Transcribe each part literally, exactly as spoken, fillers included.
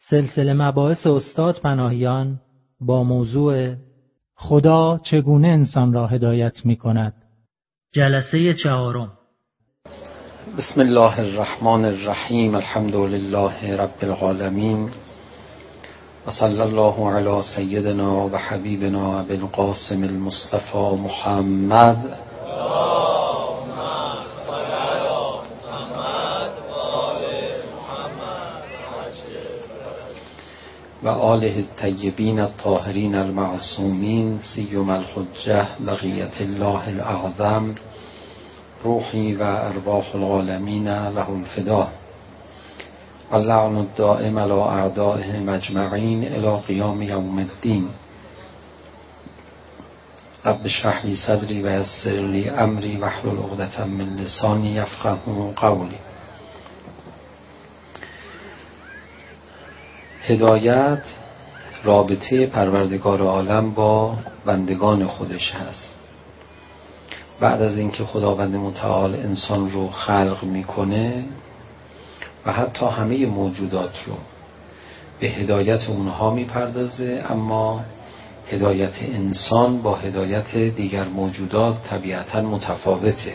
سلسله مباحث استاد پناهیان با موضوع خدا چگونه انسان را هدایت می کند. جلسه چهارم. بسم الله الرحمن الرحیم. الحمد لله رب العالمین و صلی الله علی سیدنا و حبیبنا ابی القاسم المصطفى محمد و آله الطیبین الطاهرین المعصومین سیما الحجة بقیة الله الاعظم روحی و ارواح العالمین له الفدا و اللعن الدائم علی اعدائهم اجمعین الی قیام یوم الدین. رب اشرح لی صدری و یسر لی امری واحلل عقدة من لسانی یفقهوا قولی. هدایت رابطه پروردگار عالم با بندگان خودش هست. بعد از اینکه خداوند متعال انسان رو خلق میکنه و حتی همه موجودات رو به هدایت اونها میپردازه، اما هدایت انسان با هدایت دیگر موجودات طبیعتاً متفاوته.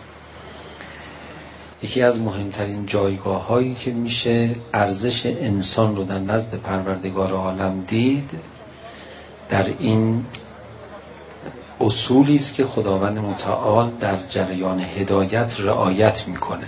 یکی از مهمترین جایگاه هایی که میشه ارزش انسان رو در نزد پروردگار عالم دید در این اصولی است که خداوند متعال در جریان هدایت رعایت میکنه.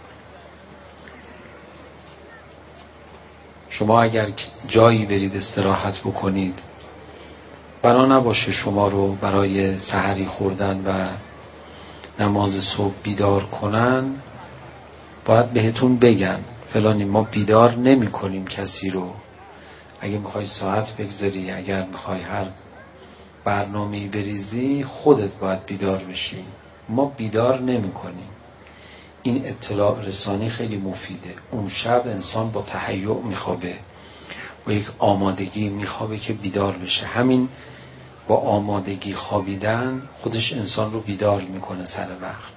شما اگر جایی برید استراحت بکنید، بنا نباشه شما رو برای سحری خوردن و نماز صبح بیدار کنن، باید بهتون بگن فلانی ما بیدار نمی کنیم کسی رو. اگه میخوای ساعت بگذاری، اگر میخوای هر برنامه‌ای بریزی، خودت باید بیدار بشی. ما بیدار نمی کنیم. این اطلاع رسانی خیلی مفیده. اون شب انسان با تهیع میخوابه، با یک آمادگی میخوابه که بیدار بشه. همین با آمادگی خوابیدن خودش انسان رو بیدار میکنه سر وقت.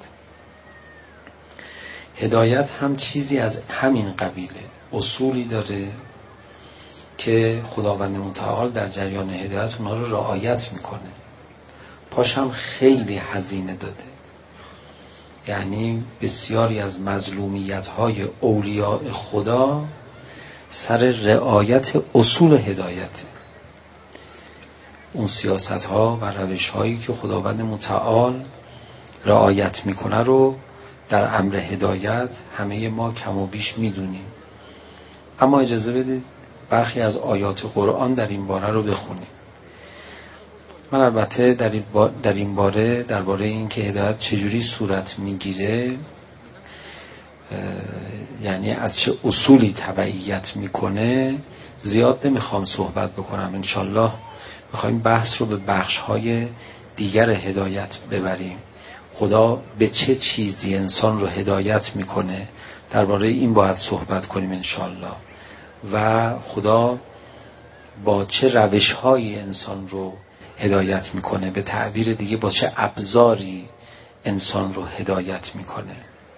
هدایت هم چیزی از همین قبیله، اصولی داره که خداوند متعال در جریان هدایت اونا رو رعایت میکنه. پاش هم خیلی هزینه داده. یعنی بسیاری از مظلومیت های اولیاء خدا سر رعایت اصول هدایت. اون سیاست ها و روش هایی که خداوند متعال رعایت میکنه رو در امر هدایت همه ما کم و بیش میدونیم. اما اجازه بدید برخی از آیات قرآن در این باره رو بخونیم. من البته در این با در این باره درباره این که هدایت چجوری صورت میگیره، یعنی از چه اصولی تبعیت میکنه، زیاد نمیخوام صحبت بکنم. انشالله میخوایم بحث رو به بخش‌های دیگر هدایت ببریم. خدا به چه چیزی انسان رو هدایت میکنه، درباره این باید صحبت کنیم انشالله. و خدا با چه روش‌هایی انسان رو هدایت میکنه، به تعبیر دیگه با چه ابزاری انسان رو هدایت میکنه.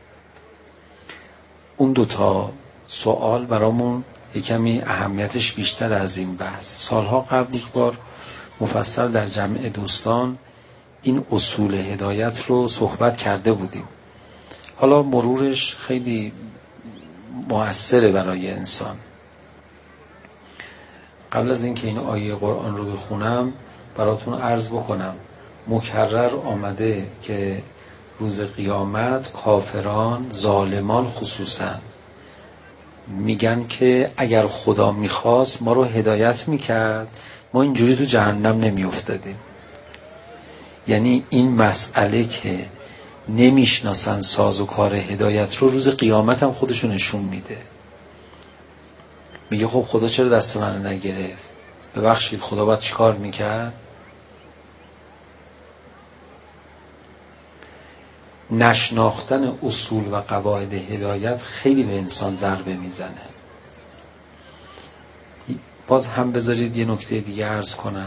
اون دوتا سوال برامون یکمی اهمیتش بیشتر از این بحث. سالها قبل یک بار مفصل در جمع دوستان این اصول هدایت رو صحبت کرده بودیم. حالا مرورش خیلی مؤثره برای انسان. قبل از اینکه این آیه قرآن رو بخونم براتون عرض بکنم، مکرر آمده که روز قیامت کافران، ظالمان خصوصا میگن که اگر خدا میخواست ما رو هدایت میکرد، ما اینجوری تو جهنم نمیافتادیم. یعنی این مسئله که نمیشناسن ساز و کار هدایت رو، روز قیامت هم خودشون نشون میده. میگه خب خدا چرا دست من نگرفت؟ ببخشید خدا باید چیکار میکرد؟ نشناختن اصول و قواعد هدایت خیلی به انسان ضربه میزنه. باز هم بذارید یه نکته دیگه عرض کنم.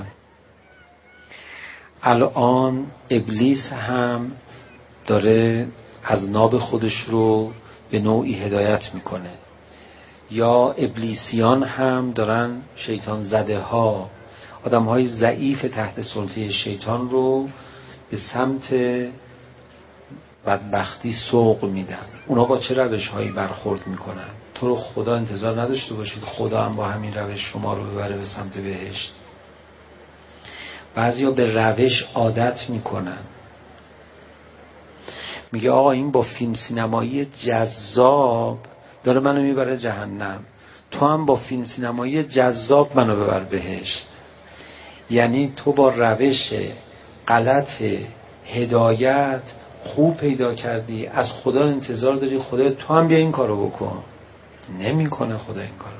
الان ابلیس هم داره از ناب خودش رو به نوعی هدایت میکنه. یا ابلیسیان هم دارن شیطان زده ها، آدم های ضعیف تحت سلطه شیطان رو به سمت بدبختی سوق میدن. اونا با چه روش هایی برخورد میکنن؟ تو رو خدا انتظار نداشته باشید خدا هم با همین روش شما رو ببره به سمت بهشت. بعضیا به روش عادت میکنن، میگه آقا این با فیلم سینمایی جذاب داره منو میبره جهنم، تو هم با فیلم سینمایی جذاب منو ببر بهشت. یعنی تو با روش غلط هدایت خوب پیدا کردی، از خدا انتظار داری خدا تو هم بیا این کارو بکن. نمیکنه خدا این کارو.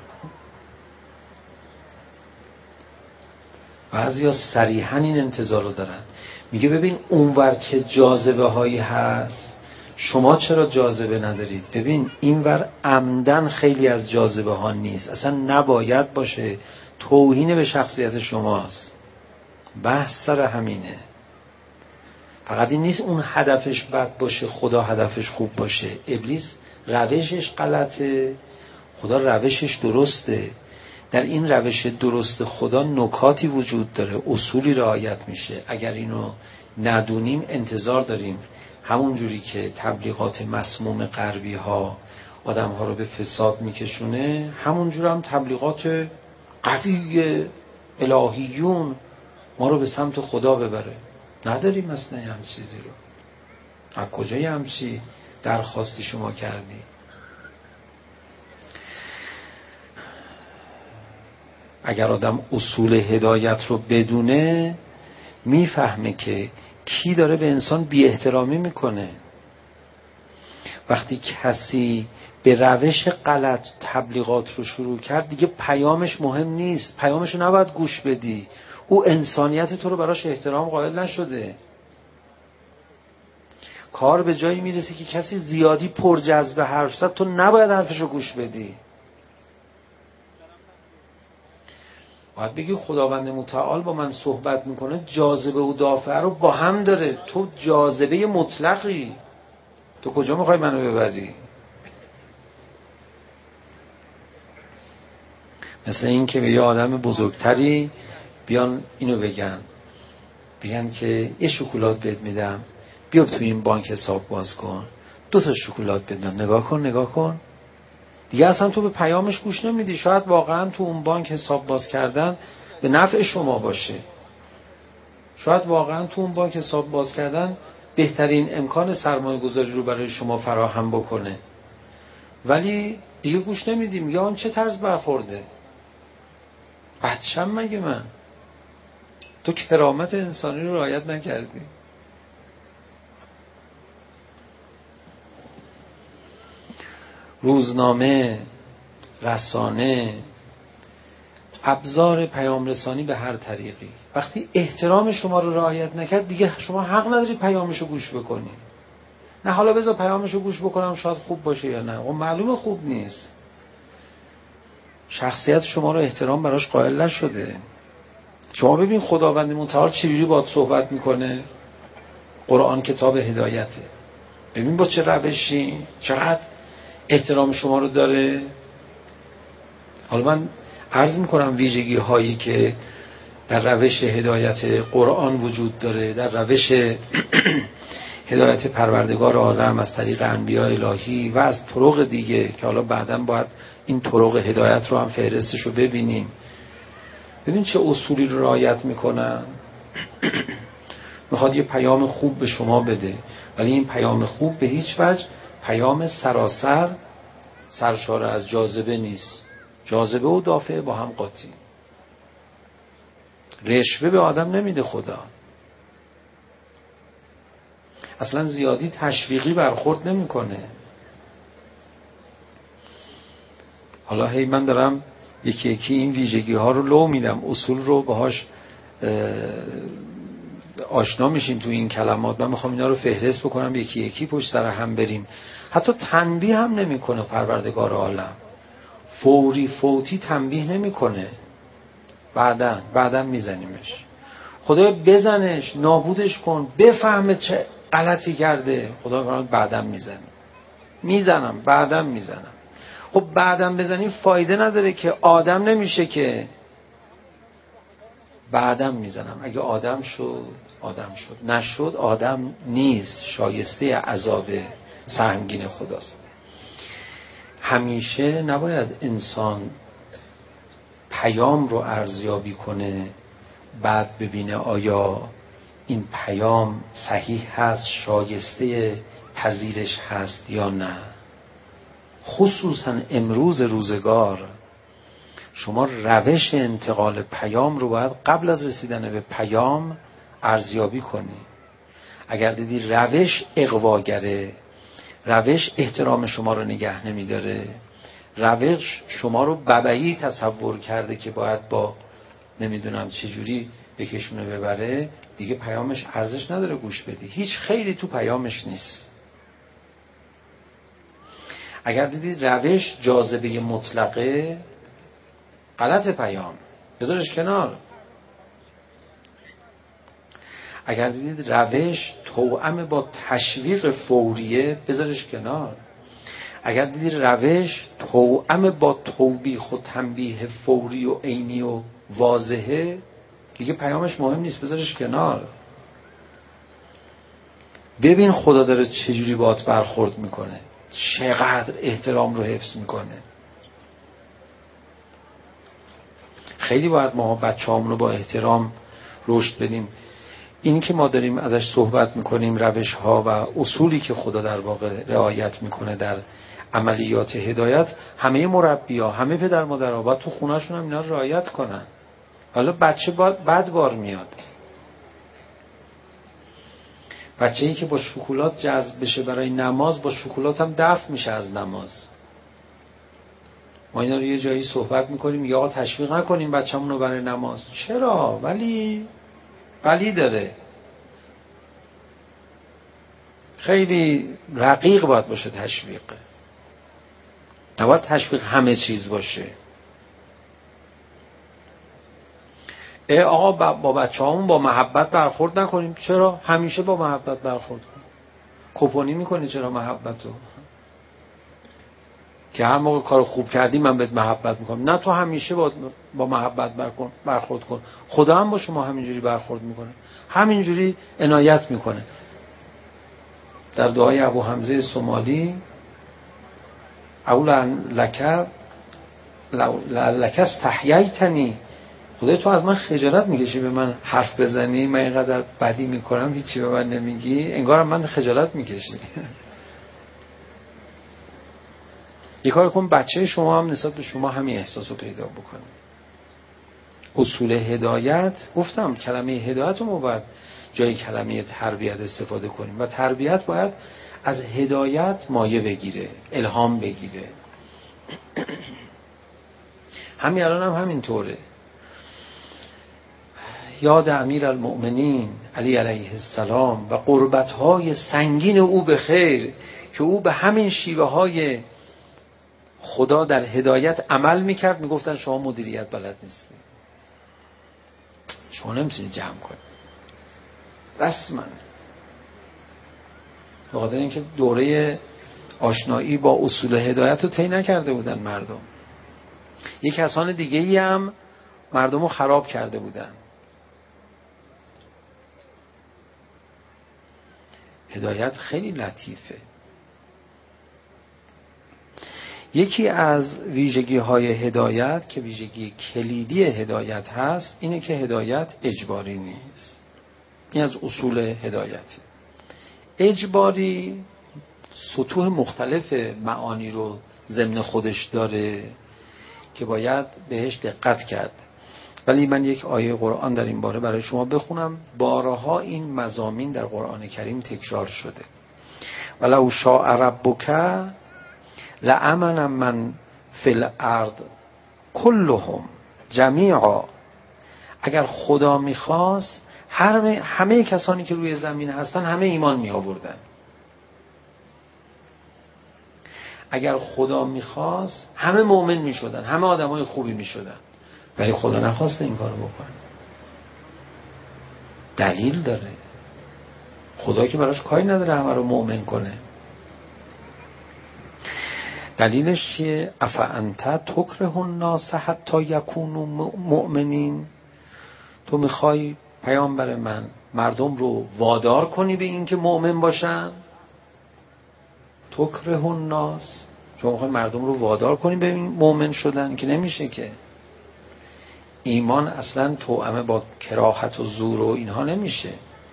بعضیا صریحا این انتظار رو دارن، میگه ببین اونور چه جاذبه هایی هست، شما چرا جاذبه ندارید؟ ببین اینور عمدن خیلی از جاذبه ها نیست، اصلا نباید باشه، توهین به شخصیت شماست. بحث سر همینه. فقط این نیست اون هدفش بد باشه خدا هدفش خوب باشه. ابلیس روشش غلطه، خدا روشش درسته. در این روش درست خدا نکاتی وجود داره، اصولی رعایت میشه. اگر اینو ندونیم انتظار داریم همون جوری که تبلیغات مسموم غربی ها آدم ها رو به فساد میکشونه، همون جور هم تبلیغات قوی الهیون ما رو به سمت خدا ببره. نداریم اصلا هم چیزی رو. از کجای همچی درخواستی شما کردی؟ اگر آدم اصول هدایت رو بدونه میفهمه که کی داره به انسان بی احترامی میکنه. وقتی کسی به روش غلط تبلیغات رو شروع کرد دیگه پیامش مهم نیست، پیامش رو نباید گوش بدی. او انسانیت تو رو براش احترام قائل نشده. کار به جایی میرسی که کسی زیادی پر جذب حرف زد، تو نباید حرفش رو گوش بدی. باید بگی خداوند متعال با من صحبت میکنه، جاذبه و دافعه رو با هم داره. تو جاذبه مطلقی، تو کجا میخوای منو ببری؟ مثل این که به یه آدم بزرگتری بیان اینو بگن بگن که یه شکلات بهت میدم، بیا تو این بانک حساب باز کن، دو تا شکلات بدم، نگاه کن نگاه کن. دیگه اصلا تو به پیامش گوش نمیدی. شاید واقعا تو اون بانک حساب باز کردن به نفع شما باشه، شاید واقعا تو اون بانک حساب باز کردن بهترین امکان سرمایه گذاری رو برای شما فراهم بکنه، ولی دیگه گوش نمیدی. میگه آن چه طرز برخورده؟ بچم مگه من؟ تو کرامت انسانی رو رعایت نکردی. روزنامه، رسانه، ابزار پیام رسانی به هر طریقی وقتی احترام شما رو رعایت نکرد دیگه شما حق نداری پیامش رو گوش بکنی. نه حالا بذار پیامش رو گوش بکنم شاید خوب باشه یا نه، اون معلومه خوب نیست. شخصیت شما رو احترام براش قائل نشده. شما ببین خداوند متعال چجوری باهات صحبت میکنه. قرآن کتاب هدایته، ببین با چه روشی چقدر احترام شما رو داره. حالا من عرض میکنم ویژگی هایی که در روش هدایت قرآن وجود داره، در روش هدایت پروردگار عالم از طریق انبیاء الهی و از طرق دیگه که حالا بعداً باید این طرق هدایت رو هم فهرستش رو ببینیم. ببین چه اصولی رو رعایت میکنن. میخواد یه پیام خوب به شما بده، ولی این پیام خوب به هیچ وجه پیام سراسر سرشار از جاذبه نیست. جاذبه و دافعه با هم قاطی. رشوه به آدم نمیده خدا. اصلا زیادی تشویقی برخورد نمیکنه. حالا هی من دارم یکی یکی این ویژگی ها رو لو میدم، اصول رو باهاش آشنا میشیم تو این کلمات. من میخوام اینا رو فهرست بکنم یکی یکی پشت سر هم بریم. حتی تنبیه هم نمیکنه پروردگار عالم، فوری فوتی تنبیه نمیکنه، بعدن بعدن میزنیمش. خدا بزنش، نابودش کن، بفهمه چه غلطی کرده. خدا فرمان بعدن میزنم میزنم بعدن میزنم. خب بعدم بزنیم فایده نداره که آدم نمیشه که. بعدم میزنم، اگه آدم شد آدم شد، نشد آدم نیست، شایسته عذاب سهمگین خداست. همیشه نباید انسان پیام رو ارزیابی کنه بعد ببینه آیا این پیام صحیح هست، شایسته پذیرش هست یا نه. خصوصا امروز روزگار شما روش انتقال پیام رو باید قبل از رسیدن به پیام ارزیابی کنی. اگر دیدی روش اغواگره، روش احترام شما رو نگه نمیداره، روش شما رو ببعی تصور کرده که باید با نمیدونم چجوری بکشونه ببره، دیگه پیامش ارزش نداره گوش بدی. هیچ خیلی تو پیامش نیست. اگر دیدید روش جاذبه مطلقه، غلط پیام، بذارش کنار. اگر دیدید روش توأم با تشویق فوریه، بذارش کنار. اگر دیدید روش توأم با توبیخ و تنبیه فوری و عینی و واضحه، دیگه پیامش مهم نیست، بذارش کنار. ببین خدا داره چجوری باهات برخورد میکنه، چقدر احترام رو حفظ میکنه. خیلی باید ما بچه‌هامون رو با احترام رشد بدیم. این که ما داریم ازش صحبت میکنیم، روش ها و اصولی که خدا در واقع رعایت میکنه در عملیات هدایت، همه مربی‌ها، همه پدر مادرها باید تو خونه‌شون هم اینا رو رعایت کنن. حالا بچه بعد بار میاد، بچه‌ای که با شکلات جذب بشه برای نماز، با شکلات هم دفع میشه از نماز. ما اینا رو یه جایی صحبت میکنیم، یا آقا تشویق نکنیم بچه‌مون رو برای نماز. چرا؟ ولی ولی داره. خیلی رقیق باید باشه تشویق. نباید تشویق همه چیز باشه. ای آقا با بچه‌هامون با محبت برخورد نکنیم. چرا؟ همیشه با محبت برخورد کن. کپونی میکنی چرا محبتو؟ که هر موقع کار خوب کردی من بهت محبت میکنم. نه، تو همیشه با با محبت برخورد کن. خدا هم با شما همینجوری برخورد میکنه، همینجوری عنایت میکنه. در دعای ابو حمزه سومالی، اولا لک لک استحییتنی، خدای تو از من خجالت میکشی به من حرف بزنی؟ من اینقدر بدی میکنم هیچی به من نمیگی، انگار من خجالت میکشی. یه کار کن بچه شما هم نسبت به شما همین احساس رو پیدا بکنه. اصول هدایت، گفتم کلمه هدایت رو ما باید جای کلمه تربیت استفاده کنیم و تربیت باید از هدایت مایه بگیره، الهام بگیره. همین الان هم همین طوره. یاد امیر المؤمنین علی علیه السلام و قربت‌های سنگین او به خیر که او به همین شیوه های خدا در هدایت عمل میکرد. میگفتن شما مدیریت بلد نیستی، شما نمیتونی جمع کنی. رسما بخاطر اینکه دوره آشنایی با اصول هدایت رو طی نکرده بودن مردم. یک کسان دیگه ای هم مردم رو خراب کرده بودن. هدایت خیلی لطیفه. یکی از ویژگی های هدایت که ویژگی کلیدی هدایت هست اینه که هدایت اجباری نیست. این از اصول هدایت. اجباری سطوح مختلف معانی رو ضمن خودش داره که باید بهش دقت کرد. ولی من یک آیه قرآن در این باره برای شما بخونم. بارها این مضامین در قرآن کریم تکرار شده. ولو شاء ربک لآمن من فی الارض کلهم جمیعا. اگر خدا میخواست همه, همه کسانی که روی زمین هستن همه ایمان می آوردن. اگر خدا میخواست همه مؤمن میشدن، همه آدمای خوبی میشدن. ولی خدا نخواسته این کارو بکنه. دلیل داره. خدا که براش کاری نداره همه رو مؤمن کنه. دلیلش چیه؟ افانت تکره الناس حتی یکونوا مؤمنین. تو میخوای پیامبر من مردم رو وادار کنی به این که مؤمن باشن؟ تکره الناس، چون میخوای مردم رو وادار کنی به این مؤمن شدن که نمیشه که. ایمان اصلا توأمه با کراهت و زور و اینها نمیشه.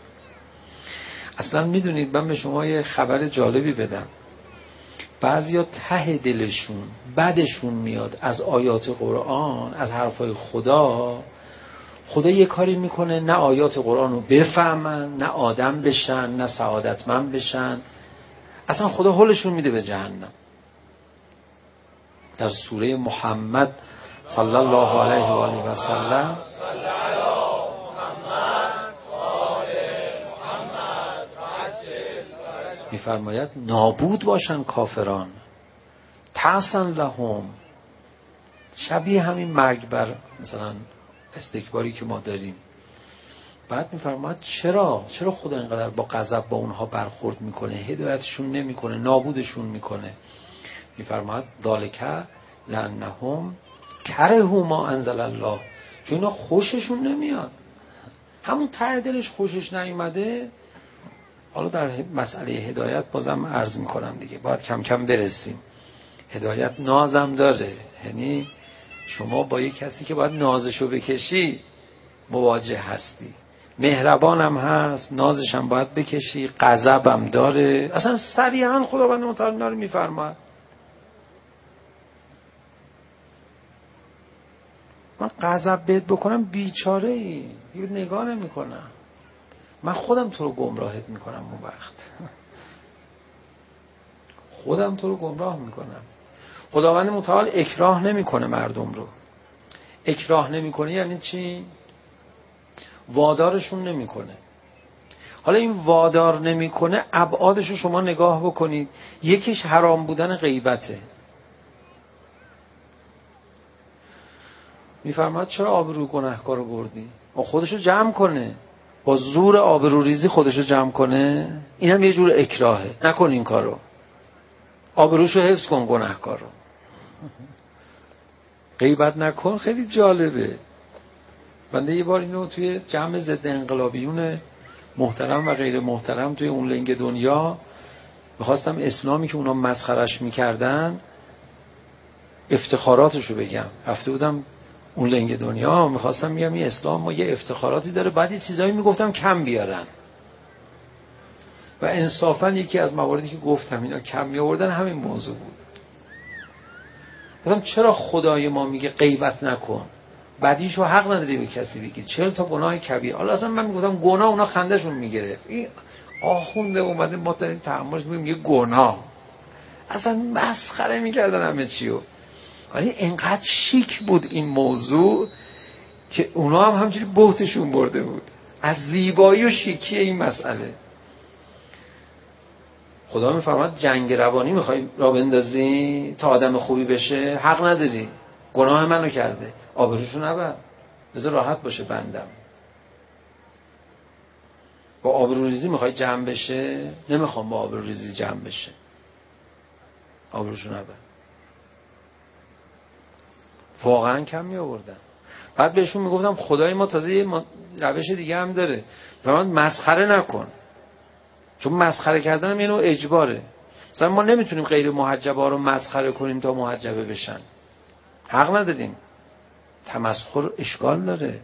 اصلا میدونید من به شما یه خبر جالبی بدم. بعضیا ته دلشون بدشون میاد از آیات قرآن، از حرفای خدا. خدا یه کاری میکنه نه آیات قرآن رو بفهمن، نه آدم بشن، نه سعادتمند بشن. اصلا خدا حلشون میده به جهنم. در سوره محمد صلی الله علیه و آله و سلم میفرماید نابود باشن کافران، تعسن لهم. شبیه همین مرگ بر مثلا استکباری که ما داریم. بعد میفرماید چرا چرا خدا اینقدر با غضب با اونها برخورد میکنه، هدایتشون نمیکنه، نابودشون میکنه؟ میفرماید ذالک لانهم کرهوا ما انزل الله. چون اینا خوششون نمیاد، همون ته دلش خوشش نیومده. حالا در مسئله هدایت بازم عرض میکنم دیگه، باید کم کم برسیم. هدایت نازم داره، یعنی شما با یک کسی که باید نازشو بکشی مواجه هستی. مهربانم هست، نازش هم باید بکشی، غضبم داره. اصلا صریحا خداوند متعال اینا رو میفرماید. من غضب بهت بکنم بیچاره ای، یه نگاه نمی کنم. من خودم تو رو گمراهت میکنم. اون وقت خودم تو رو گمراه میکنم. خداوند متعال اکراه نمیکنه مردم رو. اکراه نمیکنه یعنی چی؟ وادارشون نمیکنه. حالا این وادار نمیکنه ابعادش رو شما نگاه بکنید. یکیش حرام بودن غیبته. میفرماید چرا آبرو گناهکار رو بردی؟ خودشو جمع کنه، با زور آبرو ریزی خودشو جمع کنه. این هم یه جور اکراهه. نکن این کارو، آبروشو حفظ کن گناهکار رو. غیبت نکن. خیلی جالبه. بنده یه بار اینو توی جمع ضد انقلابیون محترم و غیر محترم توی اون لنگ دنیا میخواستم اسلامی که اونا مسخرش میکردن افتخاراتشو بگم. رفته بودم اون لنگ دنیا میخواستم میگم این اسلام ما یه افتخاراتی داره، بعد یه چیزایی میگفتم کم بیارن. و انصافا یکی از مواردی که گفتم اینا کم میآوردن همین موضوع بود. گفتم چرا خدای ما میگه غیبت نکن؟ بدیشو حق نداری به کسی بگی. چهل تا گناه کبیر. حالا اصلا من میگفتم گناه، اونا خندهشون میگرفت. این آخونده اومده ما داریم تحملش میگیم یه گناه. اصلا مسخره میکردن همه چیو. ولی اینقدر شیک بود این موضوع که اونا هم همجوری بهتشون برده بود از زیبایی و شیکی این مسئله. خدا میفرماد جنگ روانی میخوای را بندازی تا آدم خوبی بشه؟ حق نداری. گناه منو کرده، آبروشو نبر، بذار راحت باشه بندم. با آبروریزی میخوای جمع بشه؟ نمیخوام با آبروریزی جمع بشه، آبروشو نبر. واقعا کم می آوردن. بعد بهشون میگفتم خدای ما تازه یه روش دیگه هم داره، فرمان مسخره نکن. چون مسخره کردن هم یه نوع اجباره. مثلا ما نمیتونیم غیر محجبا رو مسخره کنیم تا محجبه بشن. حق نداریم. تمسخر اشکال داره،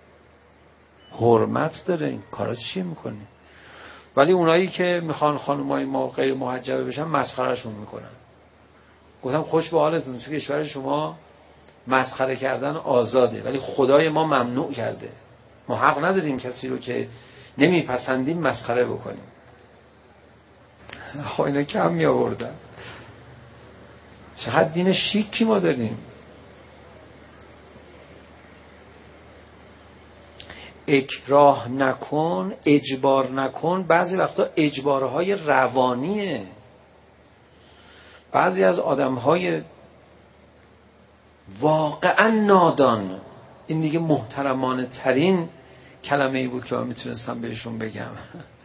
حرمت داره. این کارا چی میکنی؟ ولی اونایی که میخوان خانمای ما غیر محجبه بشن مسخرهشون میکنن. گفتم خوش به حالتون، تو کشور شما مسخره کردن آزاده، ولی خدای ما ممنوع کرده. ما حق نداریم کسی رو که نمیپسندیم مسخره بکنیم. خب اینا کم می آوردن. چقدر دین شیکی ما داریم. اکراه نکن، اجبار نکن. بعضی وقتا اجبارهای روانیه. بعضی از آدمهای واقعا نادان، این دیگه محترمانه ترین کلمه ای بود که من میتونستم بهشون بگم،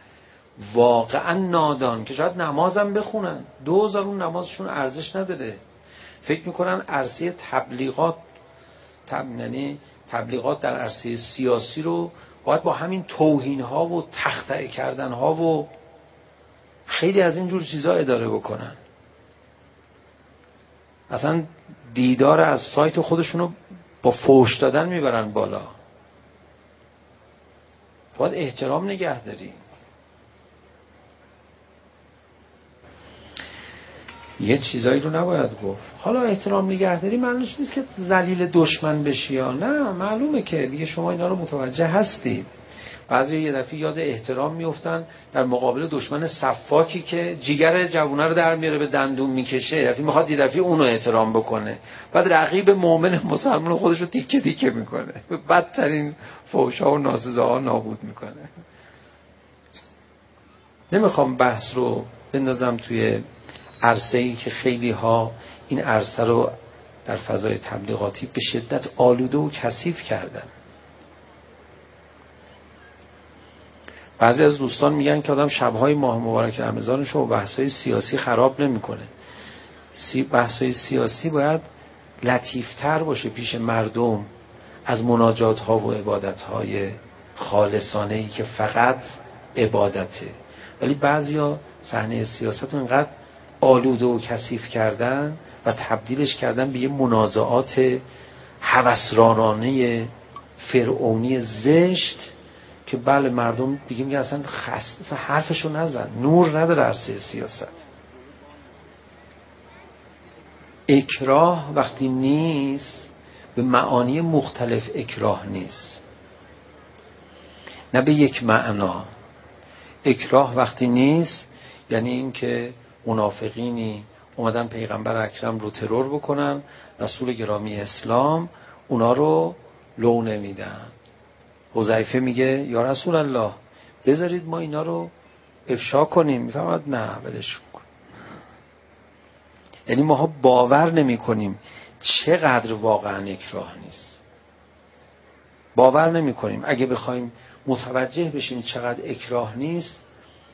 واقعا نادان، که شاید نمازم بخونن، دو هزار اون نمازشون ارزش نداره، فکر میکنن عرصه تبلیغات یعنی تبلیغات در عرصه سیاسی رو باید با همین توهین ها و تخطئه کردن ها و خیلی از این جور چیزا اداره بکنن. اصلا دیدار از سایت خودشونو با فحش دادن میبرن بالا. باید احترام نگه داری. یه چیزایی رو نباید گفت. حالا احترام نگهداری معنیش نیست که ذلیل دشمن بشی یا نه، معلومه که دیگه شما اینا رو متوجه هستید. بعضی یه دفعه یاد احترام میافتن در مقابل دشمن صفاکی که جیگر جوونه رو در میاره به دندون میکشه، یه دفعه میخواد یه دفعه اونو احترام بکنه، بعد رقیب مؤمن مسلمان خودش رو تیکه تیکه میکنه، بدترین فحشا و ناسزاها نابود میکنه. نمیخوام بحث رو بندازم توی عرصه‌ای که خیلی ها این عرصه رو در فضای تبلیغاتی به شدت آلوده و کثیف کردن. بعضی از دوستان میگن که آدم شب‌های ماه مبارک رمضانش رو بحث‌های سیاسی خراب نمی‌کنه. سی بحث‌های سیاسی باید لطیف‌تر باشه پیش مردم از مناجات‌ها و عبادت‌های خالصانه‌ای که فقط عبادته. ولی بعضیا صحنه سیاست رو اینقدر آلوده و کثیف کردن و تبدیلش کردن به یه منازعات هوسرانانه فرعونی زشت که بله مردم دیگه میگن اصلا خست، اصلا حرفشو نزن، نور نداره عرصه سیاست. اکراه وقتی نیست به معانی مختلف اکراه نیست، نه به یک معنا. اکراه وقتی نیست یعنی این که منافقینی اومدن پیغمبر اکرم رو ترور بکنن، رسول گرامی اسلام اونا رو لو نمیدن. حذیفه میگه یا رسول الله بذارید ما اینا رو افشا کنیم. میفهمد نه ولش کن. یعنی ما ها باور نمی کنیم چقدر واقعا اکراه نیست. باور نمی کنیم. اگه بخوایم متوجه بشیم چقدر اکراه نیست،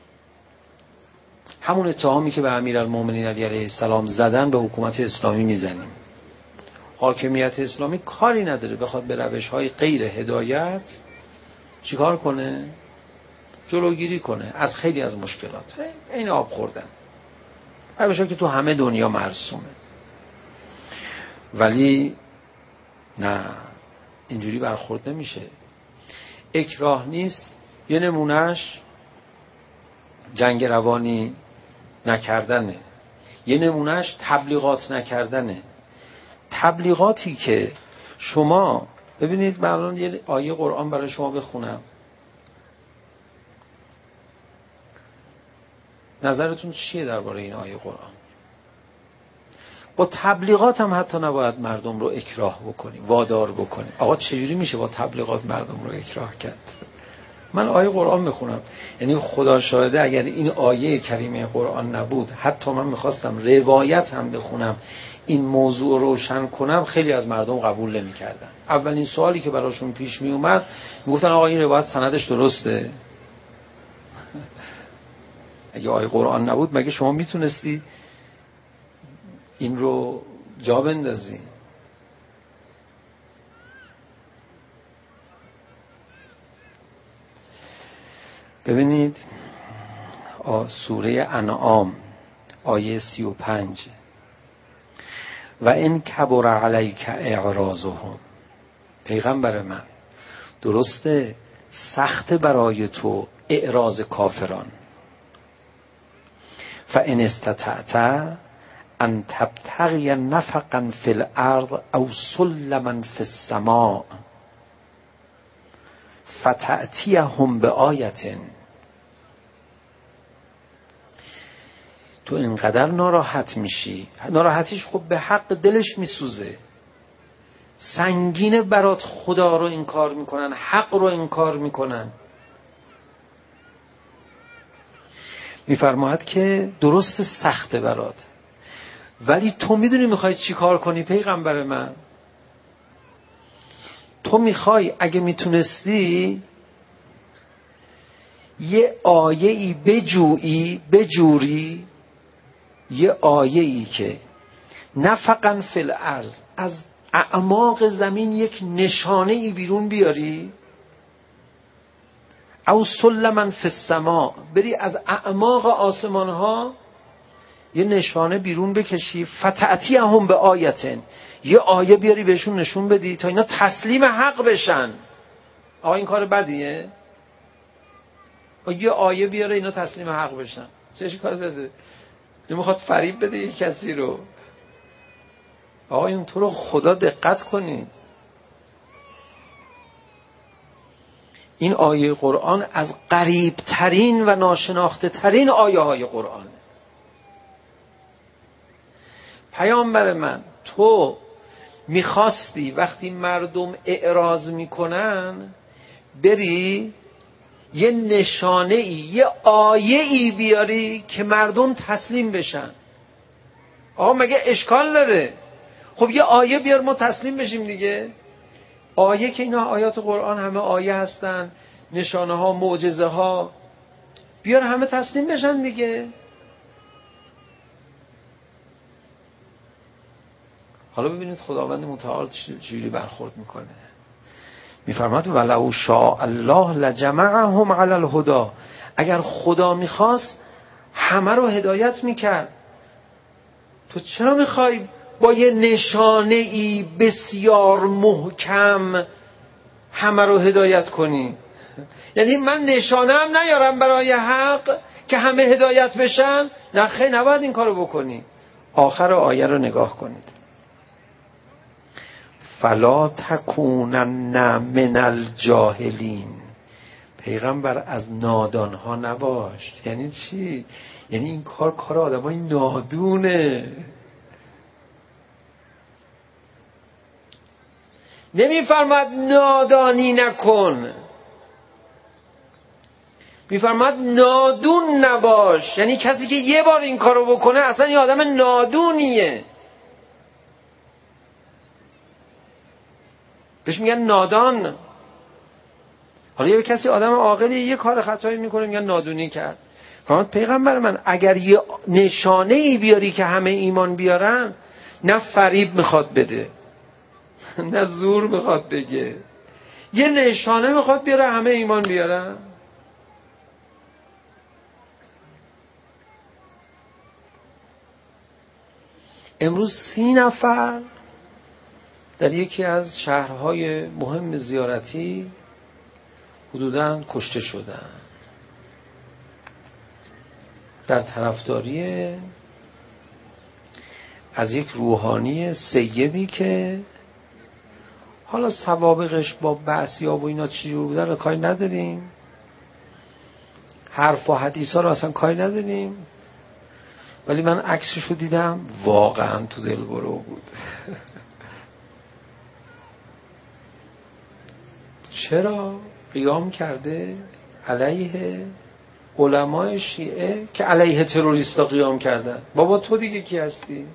همون اتهامی که به امیرالمومنین علی علیه السلام زدن به حکومت اسلامی میزنیم. حاکمیت اسلامی کاری نداره بخواد به روش‌های غیر هدایت چیکار کنه؟ جلوگیری کنه از خیلی از مشکلات. این آب خوردن روش‌ها که تو همه دنیا مرسومه. ولی نه، اینجوری برخورد نمیشه. اکراه نیست. یه نمونهش جنگ روانی نکردنه. یه نمونهش تبلیغات نکردنه. تبلیغاتی که شما ببینید، من الان یه آیه قرآن برای شما بخونم، نظرتون چیه درباره این آیه قرآن؟ با تبلیغات هم حتی نباید مردم رو اکراه بکنی، وادار بکنی. آقا چجوری میشه با تبلیغات مردم رو اکراه کرد؟ من آیه قرآن میخونم، یعنی خدا شاهده اگر این آیه کریمه قرآن نبود، حتی من میخواستم روایت هم بخونم این موضوع روشن کنم، خیلی از مردم قبول نمیکردن. اولین سوالی که براشون پیش می اومد میگفتن آقا این روایت سندش درسته؟ اگه آیه قرآن نبود مگه شما میتونستی این رو جا بندازی؟ ببینید سوره انعام آیه سی و پنج، و این کبر علیک اعراضهم. پیغمبر من درسته سخت برای تو اعراض کافران، فان استطعت ان تبتغی نفقا فی الارض او سلما فی السماء فتأتیهم بآیة. تو اینقدر ناراحت میشی، ناراحتیش خب به حق دلش میسوزه، سنگینه برات، خدا رو انکار میکنن، حق رو انکار میکنن. میفرماید که درست سخته برات، ولی تو میدونی میخوای چی کار کنی پیغمبر من؟ تو میخوای اگه میتونستی یه آیه‌ای بجویی بجوری، یه آیه‌ای که نفقا فی الارض، از اعماق زمین یک نشانه ای بیرون بیاری، او سلما فی السماء، بری از اعماق آسمان ها یه نشانه بیرون بکشی، فتأتیهم به آیتن، یه آیه بیاری بهشون نشون بدی تا اینا تسلیم حق بشن. آقا این کار بدیه؟ یه آیه بیاره اینا تسلیم حق بشن، چه کار داده؟ نمیخواد فریب بده یک کسی رو. آقا این تو رو خدا دقت کنید، این آیه قرآن از غریب ترین و ناشناخته ترین آیه های قرآن. پیامبر من، تو میخواستی وقتی مردم اعراض میکنن بری یه نشانه ای، یه آیه ای بیاری که مردم تسلیم بشن. آقا مگه اشکال داره؟ خب یه آیه بیار ما تسلیم بشیم دیگه. آیه که اینا آیات قرآن همه آیه هستن، نشانه ها، معجزه ها، بیار همه تسلیم بشن دیگه. حالا ببینید خداوند متعال چجوری برخورد میکنه. میفرماد ولو شاء الله لجمعهم علی الهدی، اگر خدا میخواست همه رو هدایت میکرد. تو چرا میخوای با یه نشانه ای بسیار محکم همه رو هدایت کنی؟ یعنی من نشانه هم نیارم برای حق که همه هدایت بشن؟ نه خیلی نباید این کارو بکنی. آخر آیه رو نگاه کنید، فلا تکونن من الجاهلین، پیغمبر از نادان ها نباش. یعنی چی؟ یعنی این کار کار آدمای نادونه. نمیفرماد نادانی نکن، میفرماد نادون نباش. یعنی کسی که یه بار این کارو بکنه اصلا یه آدم نادونیه، بهش میگن نادان. حالا یه کسی آدم عاقلی یه کار خطایی میکنه میگن نادونی کرد. فرمود پیغمبر من اگر یه نشانه ای بیاری که همه ایمان بیارن، نه فریب میخواد بده نه زور میخواد بگه، یه نشانه میخواد بیاره همه ایمان بیارن. امروز سی نفر در یکی از شهرهای مهم زیارتی حدوداً کشته شدن در طرفداری از یک روحانی سیدی که حالا سوابقش با بعثیاب و اینا چی بوده رو کاری نداریم، حرف و حدیثا رو اصلا کاری نداریم، ولی من عکسش رو دیدم واقعا تو دل برو بود. چرا قیام کرده علیه علمای شیعه که علیه تروریستا قیام کردن؟ بابا تو دیگه کی هستی؟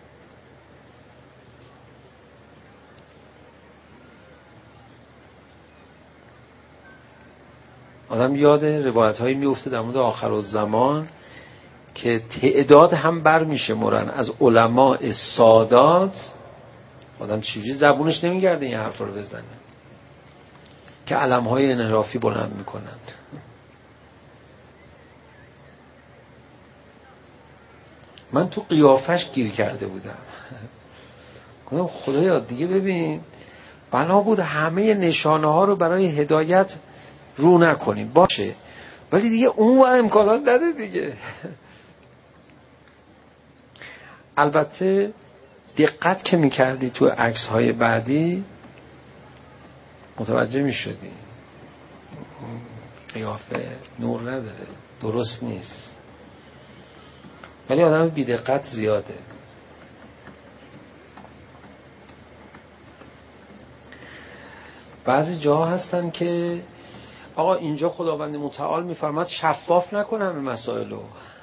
آدم یاد روایت هایی میفته در مورد آخرالزمان که تعداد هم بر میشه مرن از علماء سادات. آدم چیزی زبونش نمیگرده این حرف رو بزنه که علمهای انحرافی بلند میکنن. من تو قیافش گیر کرده بودم، گفتم خدایا دیگه ببین بنا بود همه نشانه ها رو برای هدایت رو نکنیم باشه، ولی دیگه اون و امکانات نده دیگه. البته دقت که میکردی تو عکس های بعدی متوجه میشدی قیافه نور نداره، درست نیست، ولی آدم بی دقت زیاده. بعضی جاها هستن که آقا اینجا خداوند متعال میفرماد شفاف نکنه همه مسائلو.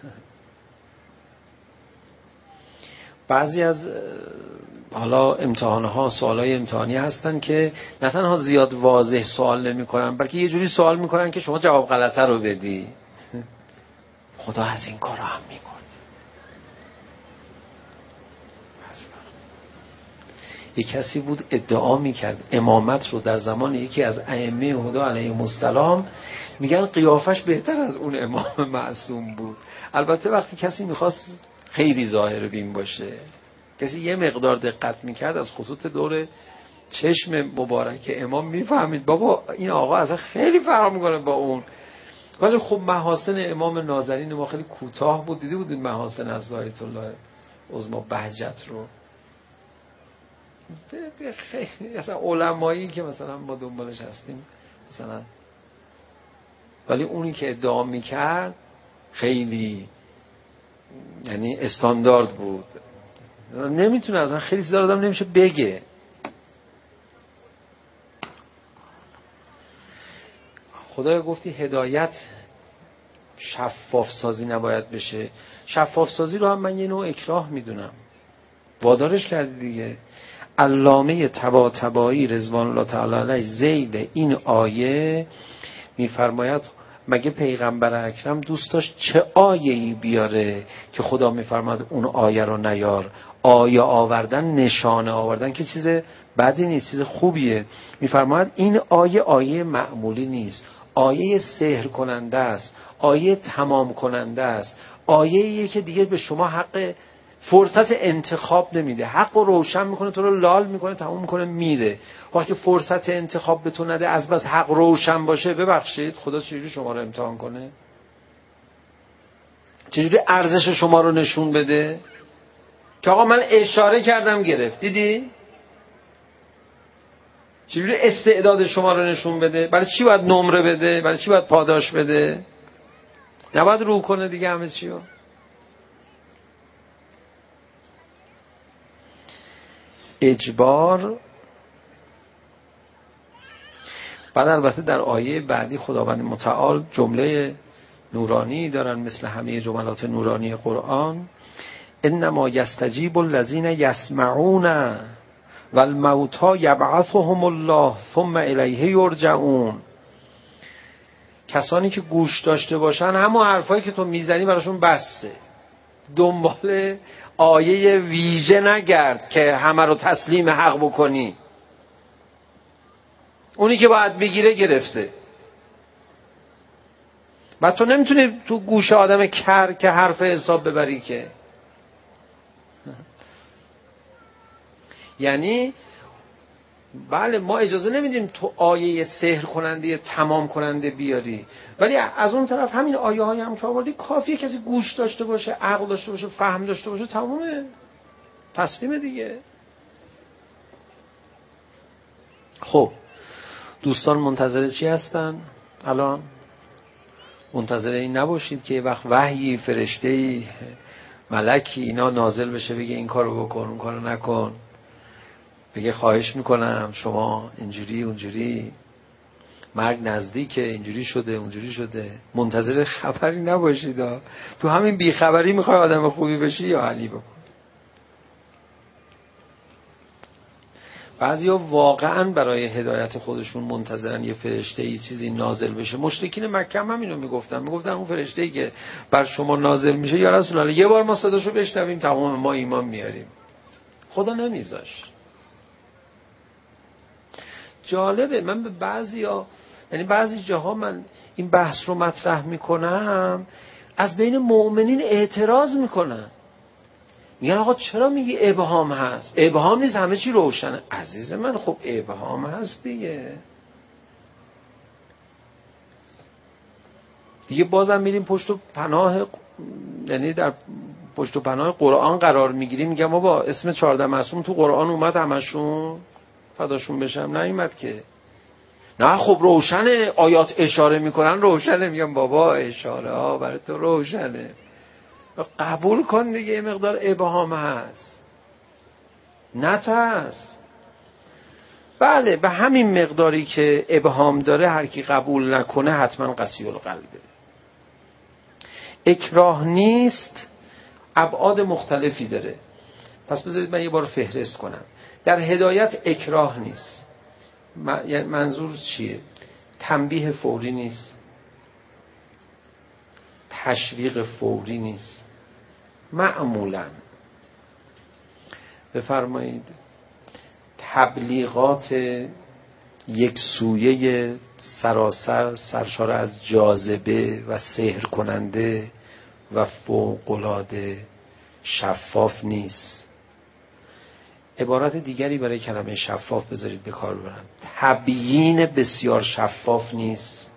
بعضی از حالا امتحانها سوالای امتحانی هستن که نه تنها زیاد واضح سوال نمی کنن بلکه یه جوری سوال میکنن که شما جواب غلطه رو بدی. خدا از این کار هم میکنه. یک کسی بود ادعا میکرد امامت رو در زمان یکی از ائمه هدی علیهم السلام، میگن قیافش بهتر از اون امام معصوم بود. البته وقتی کسی میخواست خیلی ظاهر بین باشه، کسی یه مقدار دقت میکرد از خطوط دور چشم مبارک امام میفهمید بابا این آقا اصلا خیلی فرق میکنه با اون. ولی خب محاسن امام نازنین ما خیلی کوتاه بود. دیدی بودید محاسن از آیت الله عظما بهجت رو؟ خیلی اصلا علمایی که مثلا ما دنبالش هستیم مثلا، ولی اونی که ادعا میکرد خیلی یعنی استاندارد بود. نمیتونه اصلا خیلی چیزا آدم نمیشه بگه. خدایا گفتی هدایت شفاف سازی نباید بشه. شفاف سازی رو هم من یه نوع اکراه میدونم، وادارش کردی دیگه. علامه طباطبایی رضوان الله تعالی علیه ذیل این آیه میفرماید مگه پیغمبر اکرم دوست داشت چه آیه‌ای بیاره که خدا میفرماید اون آیه رو نیار؟ آیه آوردن، نشانه آوردن که چیز بدی نیست، چیز خوبیه. میفرماید این آیه آیه معمولی نیست، آیه سحر کننده است، آیه تمام کننده است، آیه‌ایه که دیگه به شما حق فرصت انتخاب نمیده، حق رو روشن میکنه، تو رو لال میکنه، تموم میکنه میره. وقتی فرصت انتخاب به تو نده، از بس حق روشن باشه، ببخشید خدا چجوری شما رو امتحان کنه؟ چجوری ارزش شما رو نشون بده؟ که آقا من اشاره کردم گرفت، دیدی؟ چجوری استعداد شما رو نشون بده؟ برای چی باید نمره بده؟ برای چی باید پاداش بده؟ نباید رو کنه دیگه همه چی رو. اجبار. بعد البته در آیه بعدی خداوند متعال جمله نورانی دارن مثل همه جملات نورانی قرآن: انما یستجیب الذین یسمعون والموتى یبعثهم الله ثم الیه یرجعون. کسانی که گوش داشته باشن همون حرفایی که تو میزنی براشون بسته. دنبال آیه ویژه نگرد که همه رو تسلیم حق بکنی. اونی که باید بگیره گرفته. بعد تو نمیتونی تو گوش آدم کر که حرف حساب ببری که. یعنی بله ما اجازه نمیدیم تو آیه سحر کننده تمام کننده بیاری، ولی از اون طرف همین آیه های هم که آوردی کافیه کسی گوش داشته باشه، عقل داشته باشه، فهم داشته باشه، تمومه، تسلیمه دیگه. خب دوستان منتظر چی هستن الان؟ منتظر این نباشید که یه وقت وحیی، فرشته‌ای، ملکی اینا نازل بشه بگه این کارو بکن اون کارو نکن، بگه خواهش میکنم شما اینجوری اونجوری، مرگ نزدیکه، اینجوری شده اونجوری شده. منتظر خبری نباشید. تو همین بیخبری میخوای آدم خوبی بشی یا علی بکن. بعضیا واقعا برای هدایت خودشون منتظرن یه فرشته ای چیزی نازل بشه. مشرکین مکه هم اینو میگفتن، میگفتن اون فرشته ای که بر شما نازل میشه یا رسول الله یه بار ما صداشو بشنویم تمام ما ایمان میاریم. خدا نمیذاش. جالبه، من به بعضیا یعنی بعضی جاها من این بحث رو مطرح میکنم، از بین مؤمنین اعتراض میکنن، میگن آقا چرا میگی ابهام هست؟ ابهام نیست، همه چی روشنه. عزیز من خب ابهام هست دیگه. دیگه بازم میریم پشت و پناه، یعنی در پشت و پناه قرآن قرار میگیریم، میگم بابا اسم چهارده معصوم تو قرآن اومد همشون فداشون بشم؟ نیومد که. نه خب روشنه، آیات اشاره میکنن روشنه. میگم بابا اشاره ها برای تو روشنه، قبول کن دیگه. یه مقدار ابهام هست، نترس. بله به همین مقداری که ابهام داره هر کی قبول نکنه حتما قسی القلبه. اکراه نیست، ابعاد مختلفی داره. پس بذارید من یه بار فهرست کنم. در هدایت اکراه نیست. منظور چیه؟ تنبیه فوری نیست، تشویق فوری نیست. معمولا بفرمایید تبلیغات یک سویه سراسر سرشار از جاذبه و سحر کننده و فوق‌العاده شفاف نیست. عبارت دیگری برای کلمه شفاف بذارید به کار ببرم، تبیین بسیار شفاف نیست.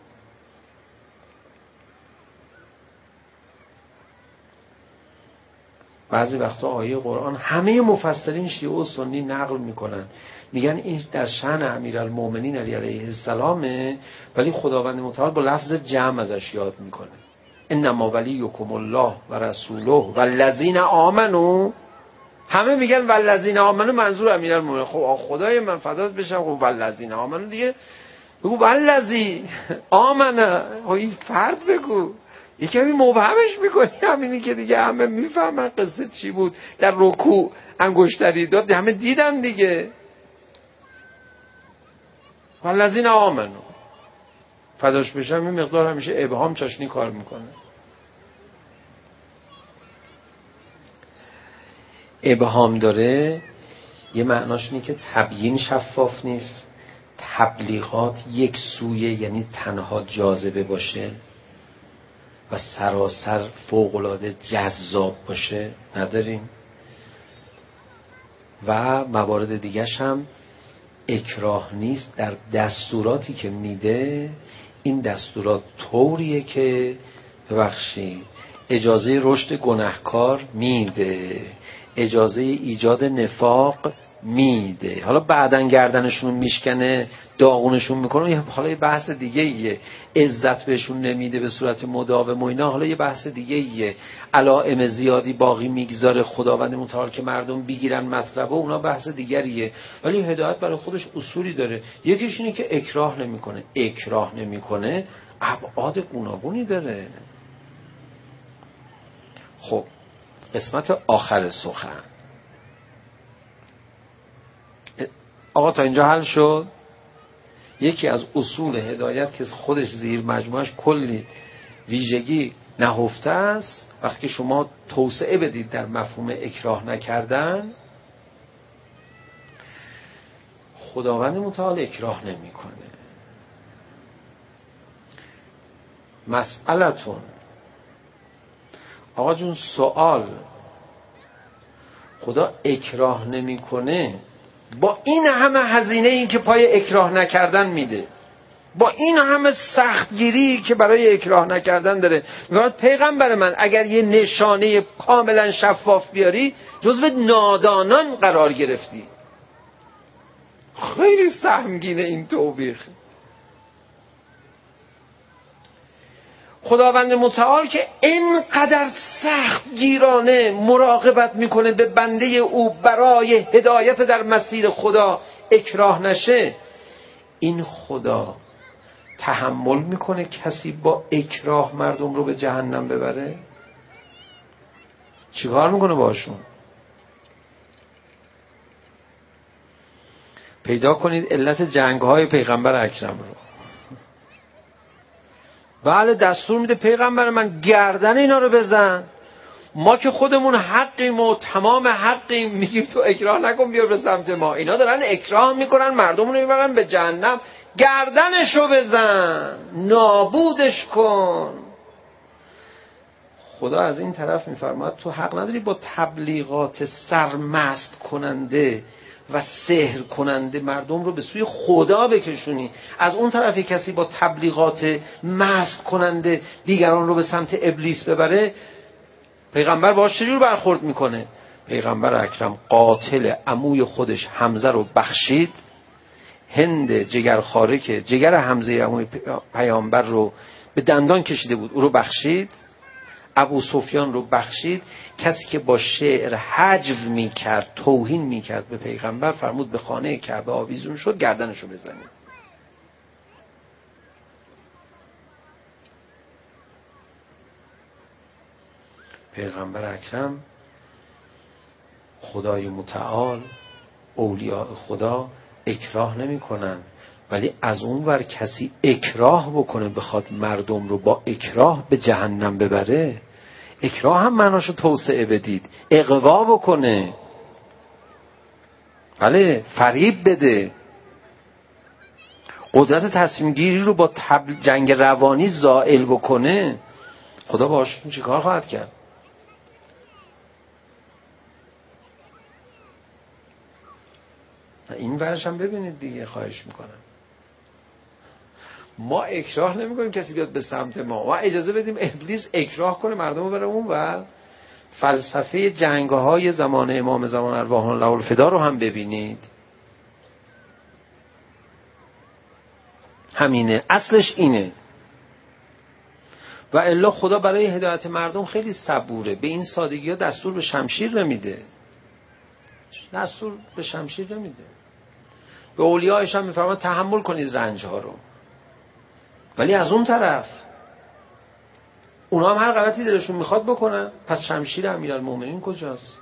بعضی وقتا آیه قرآن همه مفسرین شیعه و سنی نقل میکنن، میگن این در شأن امیرالمومنین علی علیه السلامه، ولی خداوند متعال با لفظ جمع ازش یاد میکنه. انما ولیکم الله و رسوله و الذین آمنوا. همه میگن والذین آمنوا منظور امیرالمومنین. خب خدای من فدات بشم، خب والذین آمنوا دیگه بگو والذی آمنه، خب این فرد بگو، یکی همین مبهمش میکنی، همینی که دیگه همه میفهمن قصه چی بود. در رکوع انگشتری داد همه دیدن دیگه. والذین آمنوا فداش بشم این مقدار همیشه ابهام چاشنی کار میکنه. ابهام داره یه معناش اینه که تبیین شفاف نیست، تبلیغات یک سویه یعنی تنها جاذبه باشه و سراسر فوق‌العاده جذاب باشه نداریم. و موارد دیگرش هم اکراه نیست در دستوراتی که میده. این دستورات طوریه که ببخشید اجازه رشد گناهکار میده، اجازه ایجاد نفاق میده. حالا بعدن گردنشون میشکنه، داغونشون میکنه، حالا یه بحث دیگه ایه. عزت بهشون نمیده به صورت مداوم و اینا، حالا یه بحث دیگه ایه. علائم زیادی باقی میگذاره خداوند متعال که مردم بگیرن مطلب و اونا بحث دیگریه. ولی هدایت برای خودش اصولی داره. یکیش اینه که اکراه نمیکنه. اکراه نمیکنه ابعاد گوناگونی داره. خب قسمت آخر سخن آقا تا اینجا حل شد. یکی از اصول هدایت که خودش زیر مجموعش کلی ویژگی نهفته است، وقتی شما توسعه بدید در مفهوم اکراه نکردن، خداوند متعال اکراه نمی کنه. مسئلتون آقا جون سوال، خدا اکراه نمی کنه با این همه هزینه این که پای اکراه نکردن میده، با این همه سختگیری که برای اکراه نکردن داره، میگه پیغمبر من اگر یه نشانه کاملا شفاف بیاری جزو نادانان قرار گرفتی. خیلی سهمگینه این توبیخ. خداوند متعال که اینقدر سخت گیرانه مراقبت میکنه به بنده او برای هدایت در مسیر خدا اکراه نشه، این خدا تحمل میکنه کسی با اکراه مردم رو به جهنم ببره؟ چیکار میکنه باشون؟ پیدا کنید علت جنگ‌های پیغمبر اکرم رو. بله دستور میده پیغمبر من گردن اینا رو بزن، ما که خودمون حقیم و تمام حقیم، میگیم تو اکراه نکن بیا به سمت ما. اینا دارن اکراه میکنن مردم رو میبرن به جهنم، گردنشو بزن، نابودش کن. خدا از این طرف میفرماید تو حق نداری با تبلیغات سرمست کننده و سحر کننده مردم رو به سوی خدا بکشونی. از اون طرف کسی با تبلیغات مست کننده دیگران رو به سمت ابلیس ببره، پیغمبر باهاش چجور برخورد میکنه؟ پیغمبر اکرم قاتل عموی خودش حمزه رو بخشید، هند جگرخواره که جگر حمزه عموی پیامبر رو به دندان کشیده بود او رو بخشید، ابو سفیان رو بخشید. کسی که با شعر حجو میکرد، توهین میکرد به پیغمبر، فرمود به خانه کعبه آویزون شد، گردنشو بزنید. پیغمبر اکرم، خدای متعال، اولیاء خدا اکراه نمی کنن، ولی از اون ور کسی اکراه بکنه بخواد مردم رو با اکراه به جهنم ببره، اکراه هم معناشو توسعه بدید، اغوا بکنه. بله، فریب بده، قدرت تصمیم گیری رو با تبل... جنگ روانی زائل بکنه، خدا باهاش چی کار خواهد کرد؟ این ورش هم ببینید دیگه، خواهش میکنم. ما اکراه نمی کنیم کسی بیاد به سمت ما، ما اجازه بدیم ابلیس اکراه کنه مردم رو بره اون و فلسفه جنگ‌های زمان امام زمان ارواح الله الفدا رو هم ببینید. همینه، اصلش اینه. و الا خدا برای هدایت مردم خیلی صبوره، به این سادگی ها دستور به شمشیر نمیده، دستور به شمشیر نمیده. به اولیاءش هم میفرماید تحمل کنید رنج ها رو، ولی از اون طرف اونا هم هر غلطی دلشون میخواد بکنن. پس شمشیر امیرالمومنین کجاست؟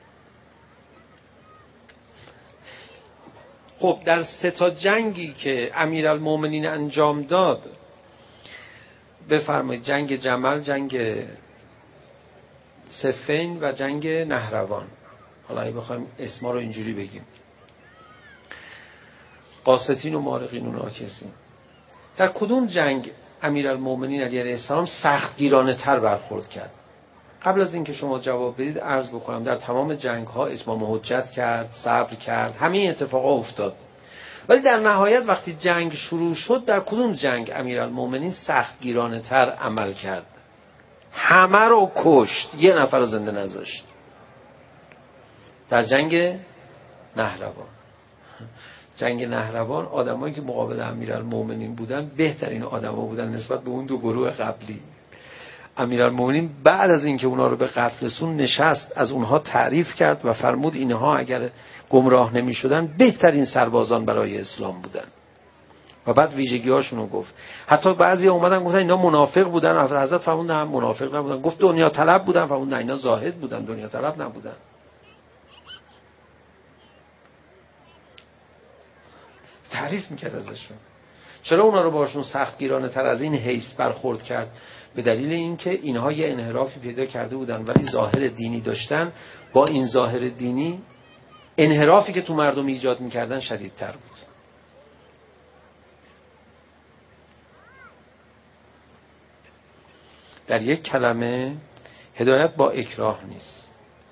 خب در سه تا جنگی که امیرالمومنین انجام داد، بفرمایید جنگ جمل، جنگ صفین و جنگ نهروان، حالا اگه بخوایم اسما رو اینجوری بگیم، قاسطین و مارقین و ناکسین، در کدوم جنگ امیرالمومنین علی علیه السلام سختگیرانه تر برخورد کرد؟ قبل از اینکه شما جواب بدید عرض بکنم در تمام جنگ ها اتمام حجت کرد، صبر کرد، همه اتفاقا افتاد، ولی در نهایت وقتی جنگ شروع شد در کدوم جنگ امیرالمومنین سختگیرانه تر عمل کرد؟ همه رو کشت، یه نفر رو زنده نذاشت. در جنگ نهروان. جنگ نهروان آدمایی که مقابل امیرالمومنین بودن بهترین آدما بودن نسبت به اون دو گروه قبلی. امیرالمومنین بعد از اینکه اونا رو به قتل رسون نشست، از اونها تعریف کرد و فرمود اینها اگر گمراه نمی شدن بهترین سربازان برای اسلام بودن و بعد ویژگی هاشون رو گفت. حتی بعضی اومدن گفتن اینا منافق بودن، حضرت فرمود نه منافق نبودن. گفت دنیا طلب بودن، فرمود نه اینا زاهد بودن، دنیا طلب نبودن. تعریف میکرد ازشون. چرا اونا رو باشون سختگیرانه تر از این حیث برخورد کرد؟ به دلیل اینکه اینها یه انحرافی پیدا کرده بودن ولی ظاهر دینی داشتن، با این ظاهر دینی انحرافی که تو مردم ایجاد میکردن شدیدتر بود. در یک کلمه هدایت با اکراه نیست،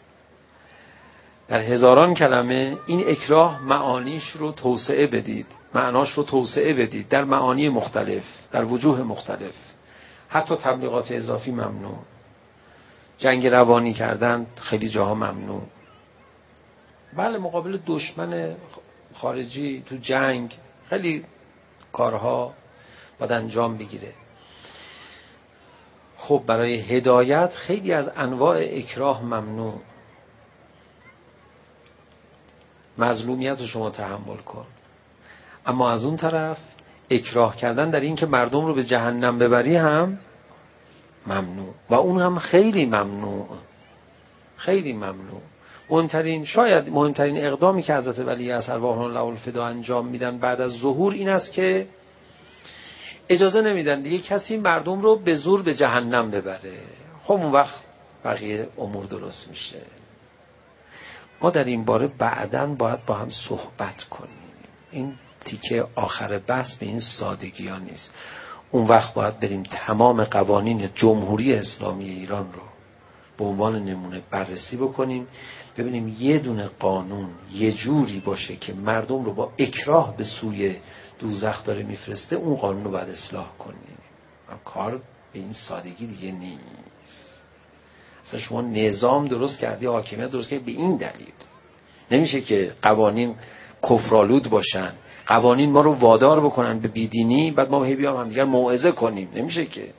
در هزاران کلمه این اکراه معانیش رو توسعه بدید، معناش رو توسعه بدید در معانی مختلف، در وجوه مختلف. حتی تبلیغات اضافی ممنوع، جنگ روانی کردن خیلی جاها ممنوع. بله مقابل دشمن خارجی تو جنگ خیلی کارها باید انجام بگیره. خب برای هدایت خیلی از انواع اکراه ممنوع. مظلومیت رو شما تحمل کن، اما از اون طرف اکراه کردن در این که مردم رو به جهنم ببری هم ممنوع، و اون هم خیلی ممنوع، خیلی ممنوع. مهمترین، شاید مهمترین اقدامی که حضرت ولی اصل ارواح الله الفدا انجام میدن بعد از ظهور این است که اجازه نمیدن دیگه کسی مردم رو به زور به جهنم ببره. خب اون وقت بقیه امور درست میشه. ما در این باره بعداً باید با هم صحبت کنیم. این تیکه آخر بحث به این سادگی ها نیست. اون وقت باید بریم تمام قوانین جمهوری اسلامی ایران رو به عنوان نمونه بررسی بکنیم، ببینیم یه دونه قانون یه جوری باشه که مردم رو با اکراه به سوی دوزخ داره میفرسته، اون قانون رو باید اصلاح کنیم. کار به این سادگی دیگه نیست. اصلا شما نظام درست کردی، حاکمیت درست کردی به این دلیل. نمیشه که قوانین کفرآلود باشن، قوانین ما رو وادار بکنن به بیدینی، بعد ما هی بیام هم دیگر موعظه کنیم. نمیشه که.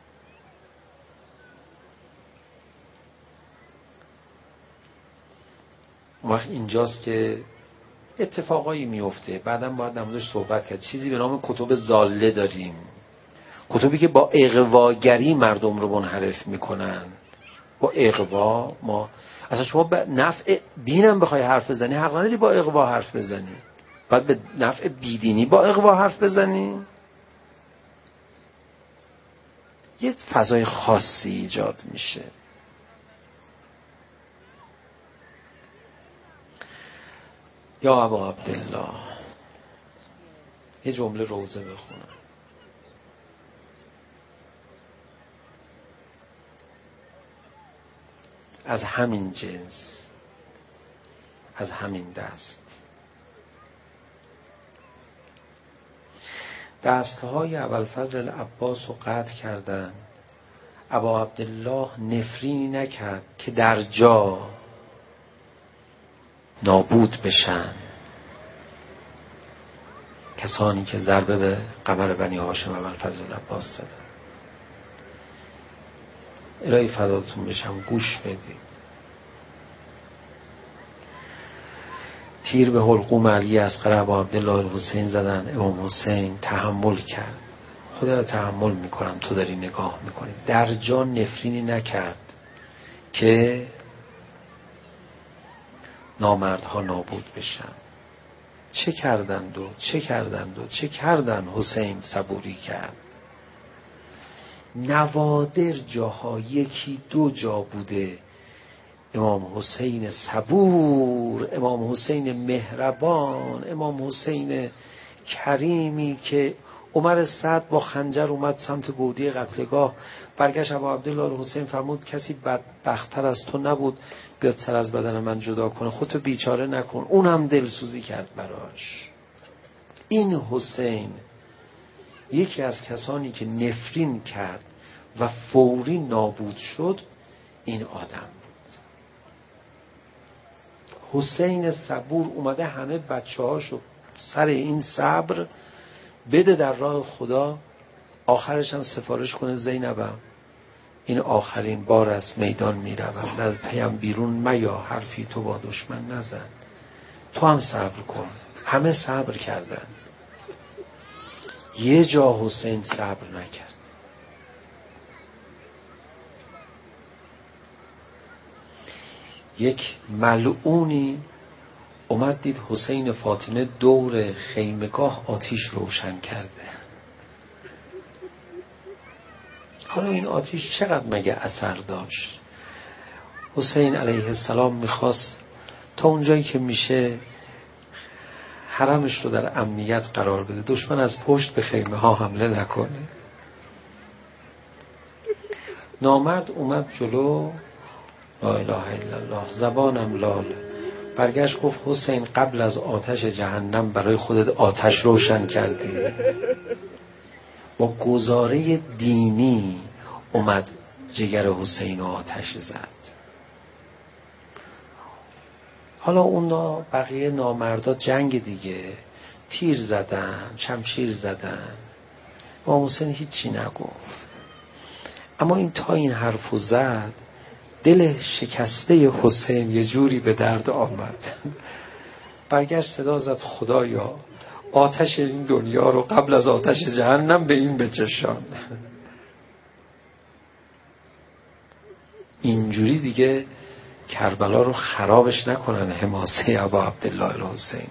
وقت اینجاست که اتفاقایی میفته، بعدم باید نمودش صحبت کرد. چیزی به نام کتب ضاله داریم، کتبی که با اغواگری مردم رو منحرف میکنن. با اغوا ما اصلا شما به نفع دینم بخوای حرف بزنی حق نداری با اغوا حرف بزنی، باید به نفع بیدینی با اغوا حرف بزنی. یه فضای خاصی ایجاد میشه. یا ابا عبدالله، یه جمله روزه بخونم. از همین جنس، از همین دست، دستهای ابوالفضل العباس رو قطع کردن. ابا عبدالله نفرینی نکرد که در جا نابود بشن کسانی که ضربه به قمر بنی هاشم ابوالفضل العباس زدن. الهی فداتون بشم، گوش بدید. تیر به حلقوم علی اصغر ابا عبدالله الحسین زدن. امام حسین تحمل کرد. خدا رو تحمل میکنم، تو داری نگاه میکنی. در جا نفرینی نکرد که نامردها نابود بشن. چه کردند و چه کردند و چه کردند؟ حسین صبوری کرد. نوادر جاها یکی دو جا بوده امام حسین صبور، امام حسین مهربان، امام حسین کریمی که عمر سعد با خنجر اومد سمت گودی قتلگاه، برگشت ابا عبدالله الحسین فرمود کسی بدبخت‌تر از تو نبود بیاد سر از بدن من جدا کنه، خودتو بیچاره نکن. اونم دلسوزی کرد براش. این حسین یکی از کسانی که نفرین کرد و فوری نابود شد این آدم بود. حسین صبور اومده همه بچه هاشو سر این صبر بده در راه خدا، آخرش هم سفارش کنه زینبم این آخرین بار از میدان میروم، از پیم بیرون میا، حرفی تو با دشمن نزن، تو هم صبر کن. همه صبر کردن، یه جا حسین صبر نکرد. یک ملعونی اومد دید حسین فاطمه دور خیمگاه آتیش روشن کرده. حالا این آتیش چقدر مگه اثر داشت؟ حسین علیه السلام میخواست تا اونجایی که میشه حرمش رو در امنیت قرار بده، دشمن از پشت به خیمه ها حمله نکنه. نامرد اومد جلو، لا اله الا الله، زبانم لال، برگشت گفت حسین قبل از آتش جهنم برای خودت آتش روشن کردی. با گزاره دینی اومد جگر حسین آتش زد. حالا اون بقیه نامردا جنگ دیگه، تیر زدن، شمشیر زدن، امام حسین هیچی نگفت. اما این تا این حرفو زد دل شکسته حسین یه جوری به درد آمد. برگشت صدا زد خدایا آتش این دنیا رو قبل از آتش جهنم به این بچشان. اینجوری دیگه کربلا رو خرابش نکنن حماسه ابا عبدالله الحسین.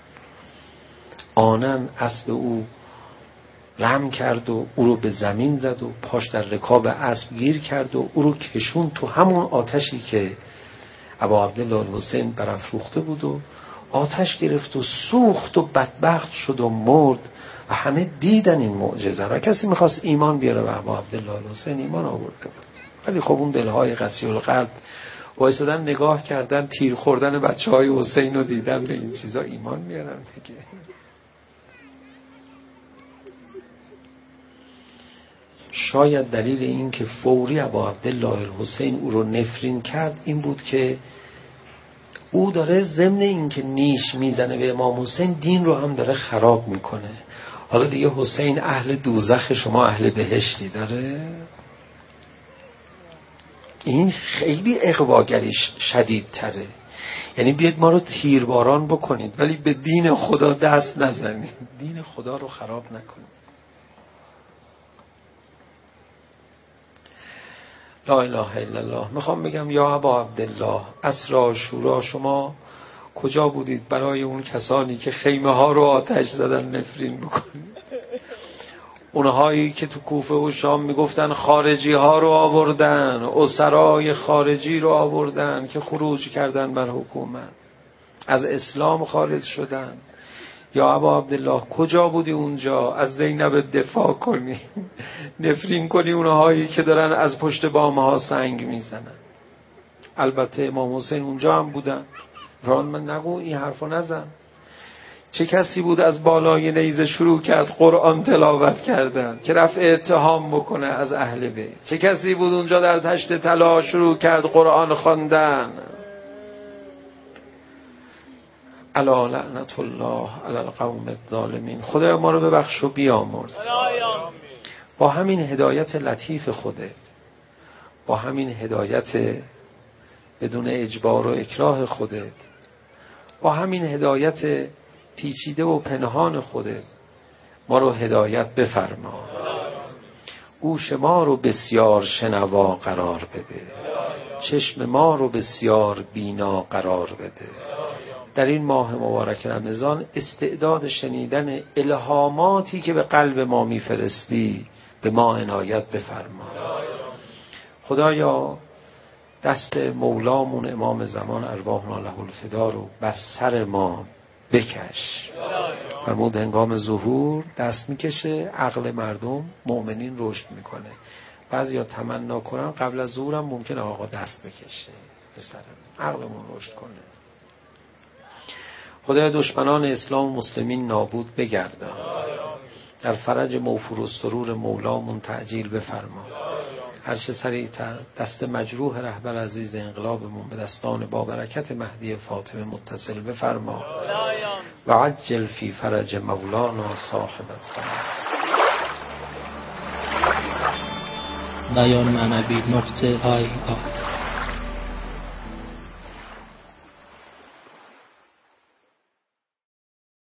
آنن اسب او رم کرد و او رو به زمین زد و پاش در رکاب اسب گیر کرد و او رو کشون تو همون آتشی که ابا عبدالله الحسین برافروخته بود و آتش گرفت و سوخت و بدبخت شد و مرد و همه دیدن این معجزه و کسی میخواست ایمان بیاره و ابا عبدالله الحسین ایمان آورده بود. ولی خب اون دلهای قسی القلب وایسادن نگاه کردن تیر خوردن بچه های حسین رو دیدن، به این چیزا ایمان میارن دیگه. شاید دلیل این که فوری ابا عبدالله الحسین او رو نفرین کرد این بود که او داره ضمن این که نیش میزنه به امام حسین دین رو هم داره خراب میکنه. حالا دیگه حسین اهل دوزخ، شما اهل بهشتی داره. این خیلی اغواگریش شدید تره. یعنی بیاید ما رو تیرباران بکنید ولی به دین خدا دست نزنید، دین خدا رو خراب نکنید. لا اله الا الله. میخوام بگم یا ابا عبدالله، عصر عاشورا شما کجا بودید برای اون کسانی که خیمه ها رو آتش زدن نفرین بکنید؟ اونهایی که تو کوفه و شام میگفتن خارجی ها رو آوردن، اسرای خارجی رو آوردن که خروج کردن بر حکومت. از اسلام خارج شدن. یا ابا عبدالله کجا بودی اونجا از زینب دفاع کنی، نفرین کنی اونهایی که دارن از پشت بامها سنگ میزنن؟ البته امام حسین اونجا هم بودن. فرمان من نگو این حرفو نزن. چه کسی بود از بالای نیزه شروع کرد قرآن تلاوت کردن که رفع اتهام بکنه از اهل بیت؟ چه کسی بود اونجا در تشت طلا شروع کرد قرآن خواندن؟ الا لعنت الله علی القوم الظالمین. خدا ما رو ببخش و بیامرز. با همین هدایت لطیف خودت، با همین هدایت بدون اجبار و اکراه خودت، با همین هدایت پیچیده و پنهان خودت ما رو هدایت بفرما. گوش ما رو بسیار شنوا قرار بده، چشم ما رو بسیار بینا قرار بده. در این ماه مبارک رمضان استعداد شنیدن الهاماتی که به قلب ما میفرستی به ما عنایت بفرما. خدایا دست مولامون امام زمان ارواحنا له الفدا رو بر سر ما بکش. فرمود هنگام ظهور دست میکشه، عقل مردم مؤمنین رشد میکنه. بعضیا تمنا کنن قبل از ظهورم ممکنه آقا دست بکشه به سرم، عقلمون رشد کنه. خدای دشمنان اسلام و مسلمین نابود بگردان. در فرج موفور و سرور مولامون تعجیل بفرما. هر چه سریعتر دست مجروح رهبر عزیز انقلابمون به دستان با برکت مهدی فاطمه متصل بفرما و عجل فی فرج مولانا صاحب الزمان. بیان معنوی نقطه آی آی